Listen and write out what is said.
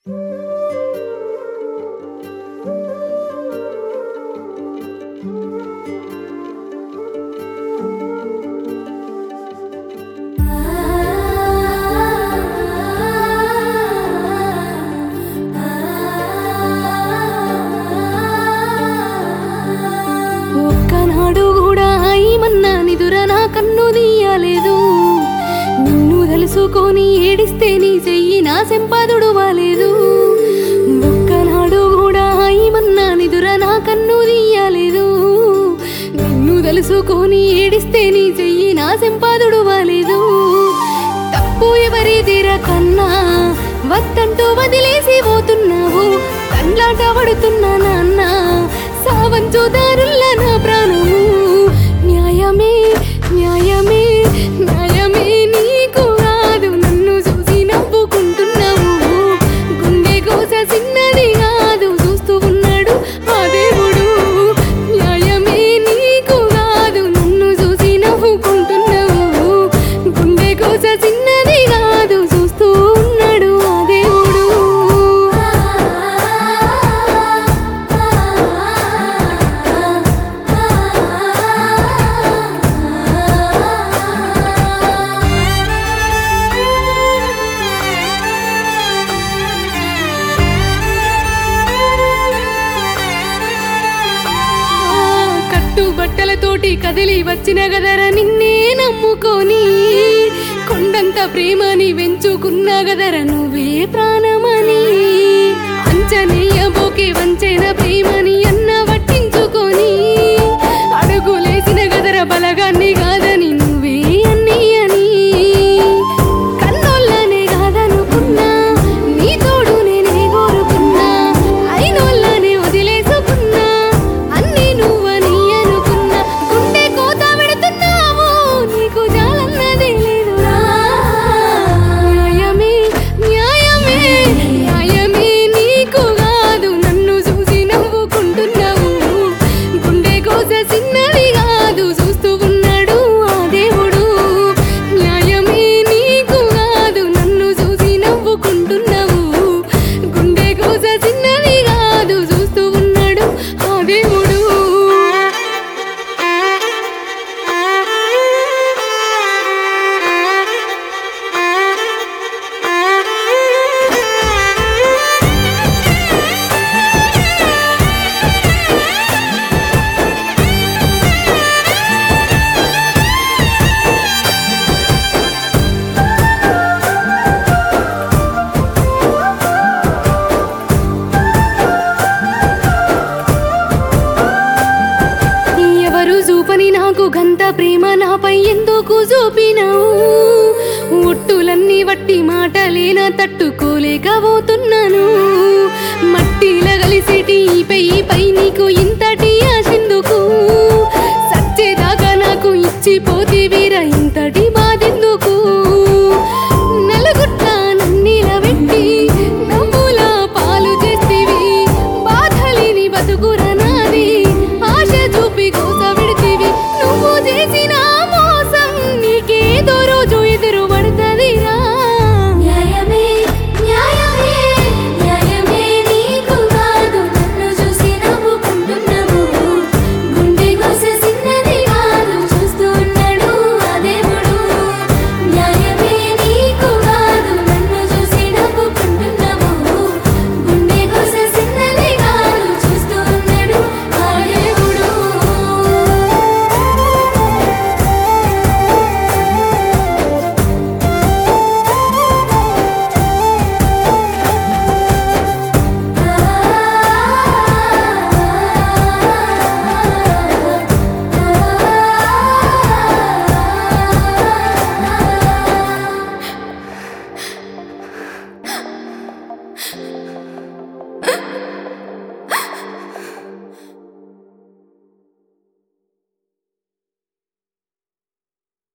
ఒక్కనాడు కూడా ఏమన్నా నిదుర నా కన్ను తీయలేదు. నిన్ను తెలుసుకొని ఏడిస్తే నీ చెయ్యి నా సెంపాదుడు వాలేదు. ఒక్కనాడు కూడా ఏమన్నా నిదుర నా కన్ను తీయలేదు. నిన్ను తెలుసుకొని ఏడిస్తే నీ చెయ్యి నా సెంపాదుడు వాలేదు. తప్పు ఎవరిదిర కన్నా వద్దంటూ వదిలేసి పోతున్నావు. కండ్లాట పడుతున్నా నాన్న సావంచు దారుల్లా నా ప్రాణము. న్యాయమే న్యాయమే న్యాయమే నీకు కాదు నన్ను చూసి నవ్వుకుంటున్నావు. గుండె కోస చిన్నది కాదు చూస్తూ ఉన్నాడు ఆ దేవుడు. న్యాయమే నీకు కాదు నన్ను చూసి నవ్వుకుంటున్నావు. గుండె కోస చిన్నది కాదు చూస్తూ ఉన్నాడు ఆ దేవుడు. కట్టుబట్టలతోటి కదిలి వచ్చిన గదర నిన్నే నమ్ముకొని. కొండంత ప్రేమని వెంచుకున్న గదర నువ్వే ప్రాణమని. అంచనేయబోకే వంచైన ప్రేమని అన్న పట్టించుకొని. అడుగులేసిన గదర బలగాన్ని కాదని నువ్వే అన్ని అని. కన్నోళ్ళనే కాదనుకున్నా నీ తోడు నేనే కోరుకున్నా. అయినోళ్ళనే వదిలేసుకున్నా అన్ని నువ్వని అనుకున్నా. గుండె కోత పెడుతున్నావు నీకు జాలన్నదే లేదురా. న్యాయమే న్యాయమే న్యాయమే నీకు కాదు నన్ను చూసి నవ్వుకుంటున్నావు. గుండె కోస చిన్నది కాదు చూస్తూ ఉన్నాడు ఆ దేవుడు. న్యాయమే నీకు కాదు నన్ను చూసి నవ్వుకుంటున్నావు. గుండె కోస చిన్నది కాదు చూస్తూ ఉన్నాడు ఆ దేవుడు. ఎవరు చూపని నాకు గంత ప్రేమ నాపై ఎందుకు చూపినావు. ఒట్టులన్నీ వట్టి మాటలేనా తట్టుకోలేకపోతున్నాను. మట్టిలా కలిసేటి పై నీకు ఇంతటి ఆశెందుకు. సచ్చేదాకా నాకు ఇచ్చిపోతే వీర ఇంతటి